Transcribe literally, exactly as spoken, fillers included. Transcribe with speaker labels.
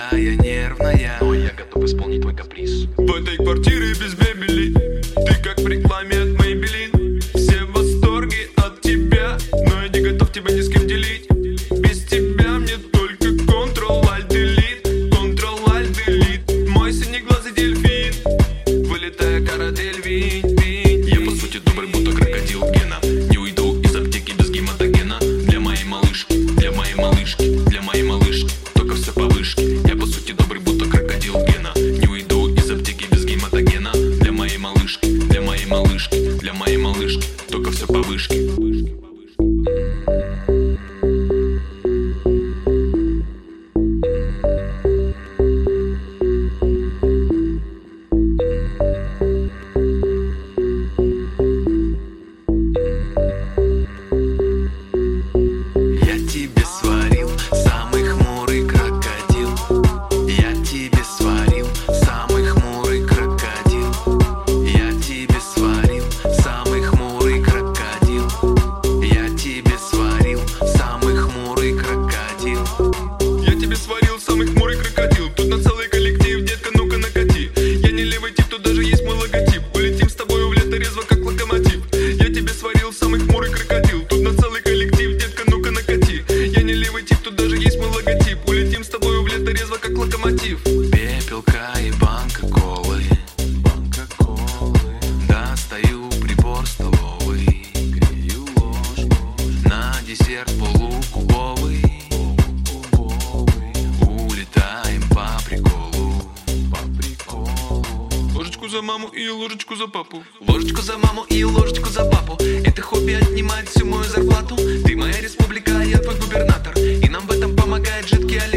Speaker 1: такая нервная,
Speaker 2: но я готов исполнить твой каприз.
Speaker 3: В этой квартире без мебели, ты как в рекламе от Maybelline. Все в восторге от тебя, но я не готов тебя ни с кем делить. Без тебя мне только Ctrl-Alt-Delete, Ctrl-Alt-Delete. Мой синеглазый дельфин, вылетая каратель, винь, винь.
Speaker 2: Я по сути добрый, будто крокодил Гена. Не уйду из аптеки без гематогена. Для моей малышки, для моей малышки, для моей малышки только все по вышке. Я по сути добрый, будто крокодил Гена. Не уйду из аптеки без гематогена. Для моей малышки, для моей малышки, для моей малышки только все по вышке.
Speaker 1: Я тебе сварил самый хмурый крокодил. Я тебе сварил самый хмурый крокодил. Я тебе сварил самый хмурый крокодил. Я тебе сварил самый хмурый крокодил.
Speaker 3: Я тебе сварил самый хмурый крокодил. Тут на целый коллектив, детка, ну-ка накати. Я не левый тип, тут даже есть мой логотип. Полетим с тобой в лето резво, как локомотив. Я тебе сварил самый хмурый крокодил. Тут на целый коллектив, детка, ну-ка накати. Я не левый тип, тут даже есть мой логотип. Улетим с тобой в лето резво, как локомотив.
Speaker 1: Пепелка и банка колы, банка колы. Достаю прибор столовый, грею ложку. На десерт полукубовый, улетаем по приколу, по приколу.
Speaker 3: Ложечку за маму и ложечку за папу.
Speaker 1: Ложечку за маму и ложечку за папу. Это хобби отнимает всю мою зарплату. Ты моя республика, я твой губернатор. И нам в этом помогает жидкий олег.